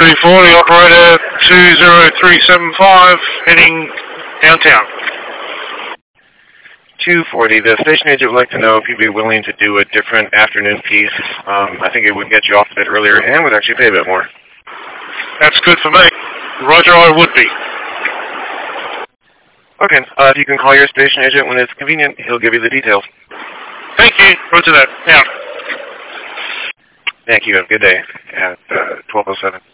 240, operator 20375, heading downtown. 240, the station agent would like to know if you'd be willing to do a different afternoon piece. I think it would get you off a bit earlier and would actually pay a bit more. That's good for me. Roger, I would be. Okay, if you can call your station agent when it's convenient, he'll give you the details. Thank you. Roger that. Out. Thank you. Have a good day at 12:07.